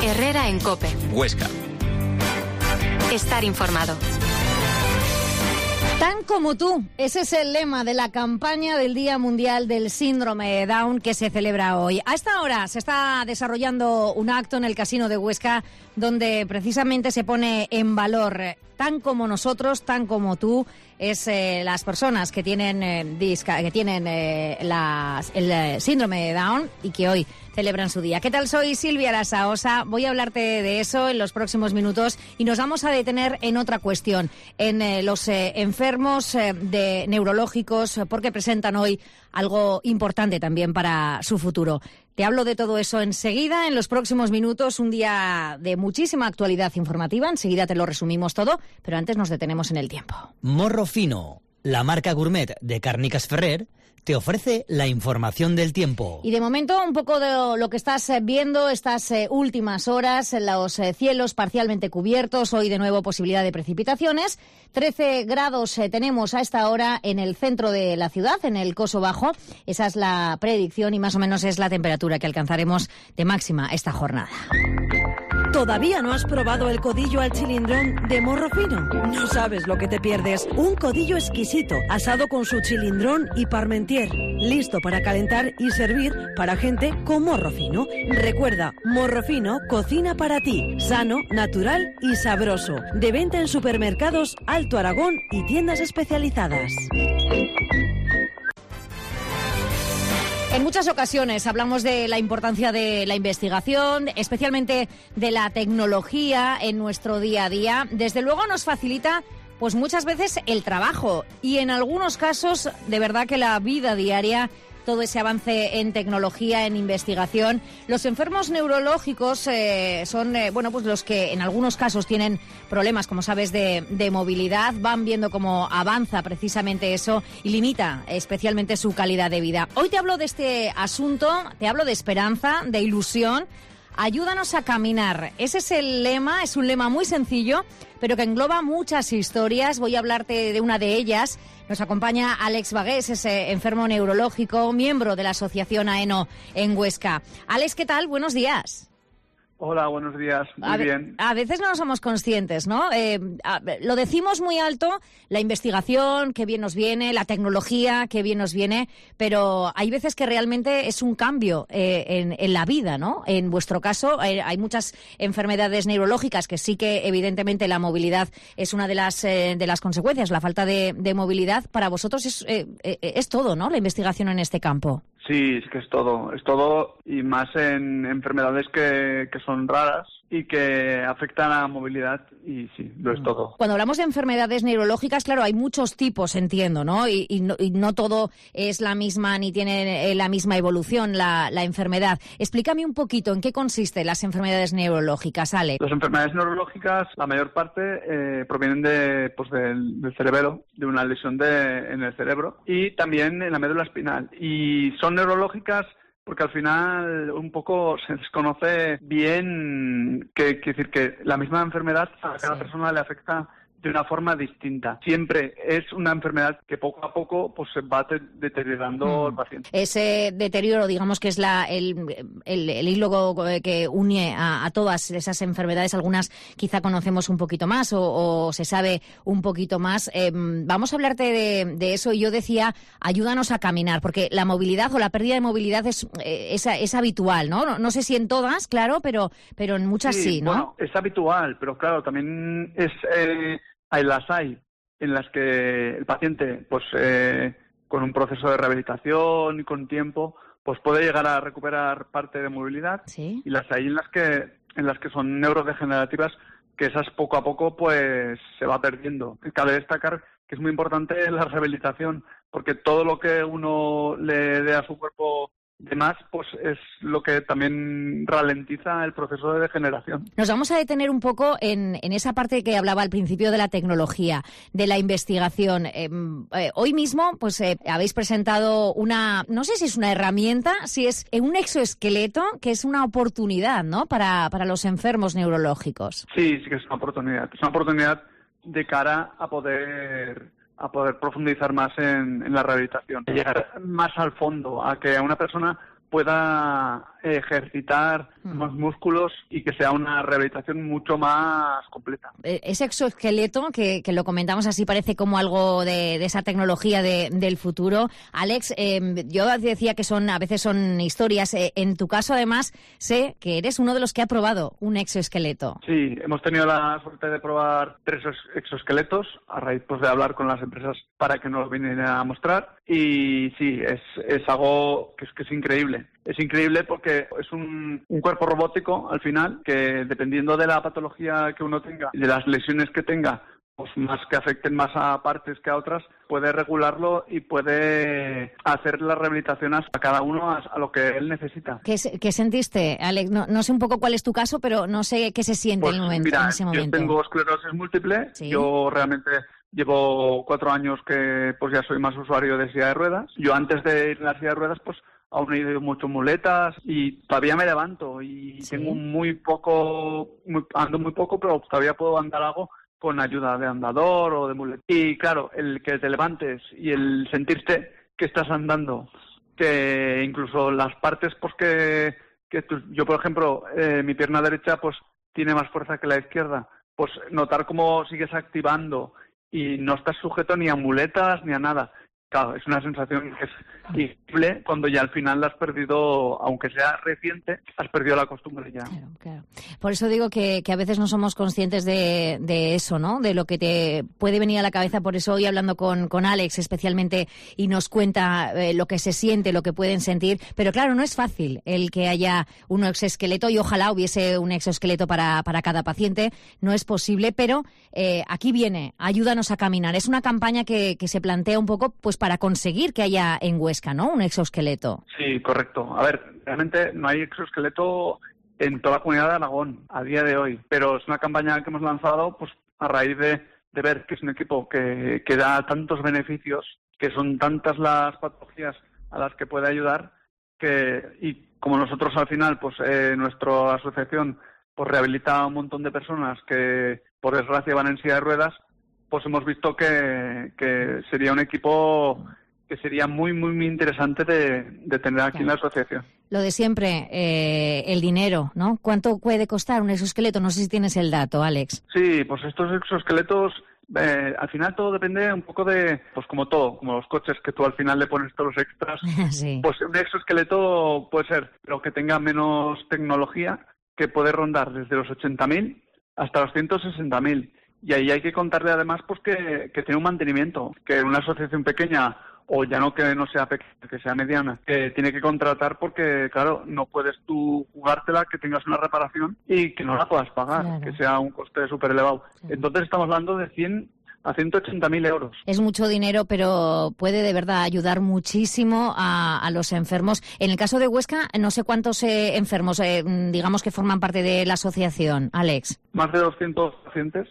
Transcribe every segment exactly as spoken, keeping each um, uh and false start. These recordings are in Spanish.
Herrera en COPE. Huesca. Estar informado. Tan como tú, ese es el lema de la campaña del Día Mundial del Síndrome de Down que se celebra hoy. A esta hora se está desarrollando un acto en el Casino de Huesca donde precisamente se pone en valor, tan como nosotros, tan como tú, es eh, las personas que tienen, eh, disca, que tienen eh, las, el eh, síndrome de Down y que hoy celebran su día. ¿Qué tal? Soy Silvia Arasaosa. Voy a hablarte de eso en los próximos minutos y nos vamos a detener en otra cuestión, en eh, los eh, enfermos eh, de neurológicos, porque presentan hoy algo importante también para su futuro. Te hablo de todo eso enseguida, en los próximos minutos, un día de muchísima actualidad informativa. Enseguida te lo resumimos todo, pero antes nos detenemos en el tiempo. Morro Fino, la marca gourmet de Càrniques Ferrer, te ofrece la información del tiempo. Y de momento, un poco de lo que estás viendo estas eh, últimas horas, los eh, cielos parcialmente cubiertos, hoy de nuevo posibilidad de precipitaciones. trece grados eh, tenemos a esta hora en el centro de la ciudad, en el Coso Bajo. Esa es la predicción y más o menos es la temperatura que alcanzaremos de máxima esta jornada. ¿Todavía no has probado el codillo al chilindrón de Morro Fino? No sabes lo que te pierdes. Un codillo exquisito, asado con su chilindrón y parmentier, listo para calentar y servir para gente con morro fino. Recuerda, Morro Fino cocina para ti, sano, natural y sabroso. De venta en supermercados Alto Aragón y tiendas especializadas. En muchas ocasiones hablamos de la importancia de la investigación, especialmente de la tecnología en nuestro día a día. Desde luego nos facilita pues muchas veces el trabajo y en algunos casos de verdad que la vida diaria, todo ese avance en tecnología, en investigación. Los enfermos neurológicos eh, son eh, bueno, pues los que en algunos casos tienen problemas, como sabes, de, de movilidad. Van viendo cómo avanza precisamente eso y limita especialmente su calidad de vida. Hoy te hablo de este asunto, te hablo de esperanza, de ilusión. Ayúdanos a caminar. Ese es el lema, es un lema muy sencillo, pero que engloba muchas historias. Voy a hablarte de una de ellas. Nos acompaña Alex Bagués, es eh, enfermo neurológico, miembro de la Asociación AENO en Huesca. Alex, ¿qué tal? Buenos días. Hola, buenos días. Muy a bien. A veces no somos conscientes, ¿no? Eh, a, lo decimos muy alto, la investigación, qué bien nos viene, la tecnología, qué bien nos viene, pero hay veces que realmente es un cambio eh, en, en la vida, ¿no? En vuestro caso, eh, hay muchas enfermedades neurológicas que sí que, evidentemente, la movilidad es una de las eh, de las consecuencias, la falta de, de movilidad. Para vosotros es, eh, eh, es todo, ¿no? La investigación en este campo. Sí, es que es todo, es todo y más en enfermedades que, que son raras y que afectan a la movilidad y sí, lo es todo. Cuando hablamos de enfermedades neurológicas, claro, hay muchos tipos, entiendo, ¿no? Y, y, no, y no todo es la misma ni tiene la misma evolución la, la enfermedad. Explícame un poquito en qué consisten las enfermedades neurológicas, Alex. Las enfermedades neurológicas, la mayor parte eh, provienen de, pues del, del cerebelo, de una lesión de, en el cerebro y también en la médula espinal. Y son neurológicas porque al final un poco se desconoce bien que, que decir que la misma enfermedad a cada sí. persona le afecta de una forma distinta. Siempre es una enfermedad que poco a poco pues se va te- deteriorando mm. el paciente. Ese deterioro, digamos que es la el, el, el hilo que une a, a todas esas enfermedades. Algunas quizá conocemos un poquito más o, o se sabe un poquito más. Eh, vamos a hablarte de, de eso. Y yo decía, ayúdanos a caminar, porque la movilidad o la pérdida de movilidad es, es, es habitual, ¿no? ¿no? No sé si en todas, claro, pero, pero en muchas sí, sí, ¿no? Bueno, es habitual, pero claro, también es... Eh, Hay las hay en las que el paciente, pues eh, con un proceso de rehabilitación y con tiempo, pues puede llegar a recuperar parte de movilidad. ¿Sí? Y las hay en las que en las que son neurodegenerativas, que esas poco a poco pues se va perdiendo. Cabe destacar que es muy importante la rehabilitación, porque todo lo que uno le dé a su cuerpo de más, pues es lo que también ralentiza el proceso de degeneración. Nos vamos a detener un poco en, en esa parte que hablaba al principio de la tecnología, de la investigación. Eh, eh, hoy mismo, pues eh, habéis presentado una, no sé si es una herramienta, si es un exoesqueleto, que es una oportunidad, ¿no?, para, para los enfermos neurológicos. Sí, sí que es una oportunidad. Es una oportunidad de cara a poder... a poder profundizar más en, en la rehabilitación, llegar más al fondo, a que una persona pueda ejercitar más músculos y que sea una rehabilitación mucho más completa. Ese exoesqueleto, que, que lo comentamos así, parece como algo de, de esa tecnología de, del futuro. Alex, eh, yo decía que son a veces son historias. Eh, en tu caso, además, sé que eres uno de los que ha probado un exoesqueleto. Sí, hemos tenido la suerte de probar tres exoesqueletos a raíz pues, de hablar con las empresas para que nos lo vinieran a mostrar. Y sí, es, es algo que es, que es increíble. Es increíble porque es un, un cuerpo robótico, al final, que dependiendo de la patología que uno tenga y de las lesiones que tenga, pues más que afecten más a partes que a otras, puede regularlo y puede hacer la rehabilitación a cada uno a, a lo que él necesita. ¿Qué, qué sentiste, Alex? No, no sé un poco cuál es tu caso, pero no sé qué se siente pues, en, el momento, mira, en ese momento. Yo tengo esclerosis múltiple, ¿Sí? Yo realmente llevo cuatro años que pues ya soy más usuario de silla de ruedas. Yo antes de ir a la silla de ruedas, pues aún he ido mucho muletas y todavía me levanto y ¿sí? Tengo muy poco, muy, ando muy poco, pero todavía puedo andar algo con ayuda de andador o de muleta. Y claro, el que te levantes y el sentirte que estás andando, que incluso las partes pues que, que tú, yo por ejemplo, eh, mi pierna derecha pues tiene más fuerza que la izquierda, pues notar cómo sigues activando y no estás sujeto ni a muletas ni a nada. Claro, es una sensación que es increíble cuando ya al final la has perdido, aunque sea reciente, has perdido la costumbre ya. Claro, claro. Por eso digo que, que a veces no somos conscientes de, de eso, ¿no? De lo que te puede venir a la cabeza. Por eso hoy hablando con, con Alex especialmente y nos cuenta eh, lo que se siente, lo que pueden sentir. Pero claro, no es fácil el que haya un exoesqueleto y ojalá hubiese un exoesqueleto para, para cada paciente. No es posible, pero eh, aquí viene, ayúdanos a caminar. Es una campaña que, que se plantea un poco pues para conseguir que haya en Huesca, ¿no? Un exoesqueleto. Sí, correcto. A ver, realmente no hay exoesqueleto en toda la comunidad de Aragón a día de hoy, pero es una campaña que hemos lanzado pues a raíz de, de ver que es un equipo que, que da tantos beneficios, que son tantas las patologías a las que puede ayudar, que y como nosotros al final, pues eh, nuestra asociación pues rehabilita a un montón de personas que por desgracia van en silla de ruedas, pues hemos visto que, que sería un equipo que sería muy, muy, muy interesante de, de tener aquí claro. En la asociación. Lo de siempre, eh, el dinero, ¿no? ¿Cuánto puede costar un exoesqueleto? No sé si tienes el dato, Alex. Sí, pues estos exoesqueletos, eh, al final todo depende un poco de, pues como todo, como los coches que tú al final le pones todos los extras. Sí. Pues un exoesqueleto puede ser, pero que tenga menos tecnología, que puede rondar desde los ochenta mil hasta los ciento sesenta mil. Y ahí hay que contarle además pues que, que tiene un mantenimiento, que una asociación pequeña, o ya no que no sea pequeña, que sea mediana, que tiene que contratar porque, claro, no puedes tú jugártela, que tengas una reparación y que no la puedas pagar, claro. Que sea un coste súper elevado. Claro. Entonces estamos hablando de cien a ciento ochenta mil euros. Es mucho dinero, pero puede de verdad ayudar muchísimo a, a los enfermos. En el caso de Huesca, no sé cuántos eh, enfermos, eh, digamos, que forman parte de la asociación, Alex. Más de doscientos pacientes.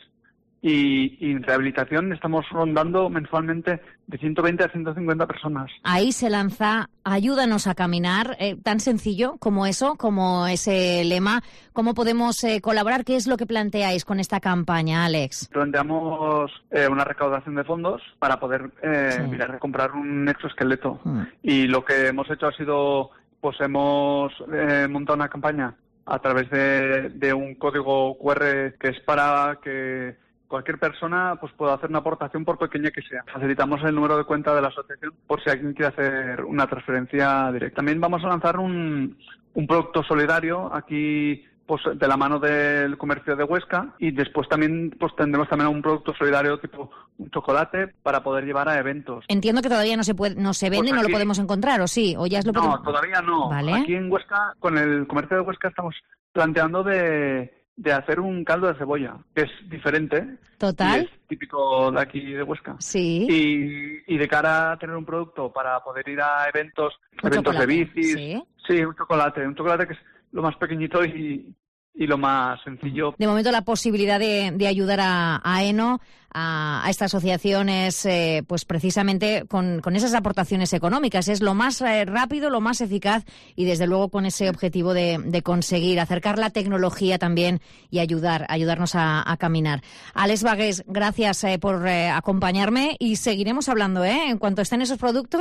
Y, y en rehabilitación estamos rondando mensualmente de ciento veinte a ciento cincuenta personas. Ahí se lanza Ayúdanos a caminar, eh, tan sencillo como eso, como ese lema. ¿Cómo podemos eh, colaborar? ¿Qué es lo que planteáis con esta campaña, Alex? Planteamos eh, una recaudación de fondos para poder eh, sí. mirar de comprar un exoesqueleto. Mm. Y lo que hemos hecho ha sido, pues hemos eh, montado una campaña a través de, de un código cu erre que es para que cualquier persona pues puede hacer una aportación por pequeña que sea. Facilitamos el número de cuenta de la asociación por si alguien quiere hacer una transferencia directa. También vamos a lanzar un, un producto solidario aquí pues de la mano del comercio de Huesca y después también pues tendremos también un producto solidario tipo un chocolate para poder llevar a eventos. Entiendo que todavía no se puede, no se vende, pues aquí, no lo podemos encontrar, ¿o sí? ¿O ya es lo no, podemos... todavía no. ¿Vale? Aquí en Huesca, con el comercio de Huesca estamos planteando de de hacer un caldo de cebolla, que es diferente. Total. Y es típico de aquí de Huesca. Sí. Y, y de cara a tener un producto para poder ir a eventos, un eventos chocolate. de bicis. Sí. Sí, un chocolate. Un chocolate que es lo más pequeñito y, y lo más sencillo. De momento la posibilidad de, de ayudar a, a ENO, a, a esta asociación es eh, pues precisamente con, con esas aportaciones económicas. Es lo más eh, rápido, lo más eficaz y desde luego con ese objetivo de, de conseguir acercar la tecnología también y ayudar, ayudarnos a, a caminar. Alex Bagués, gracias eh, por eh, acompañarme y seguiremos hablando, ¿eh? En cuanto estén esos productos.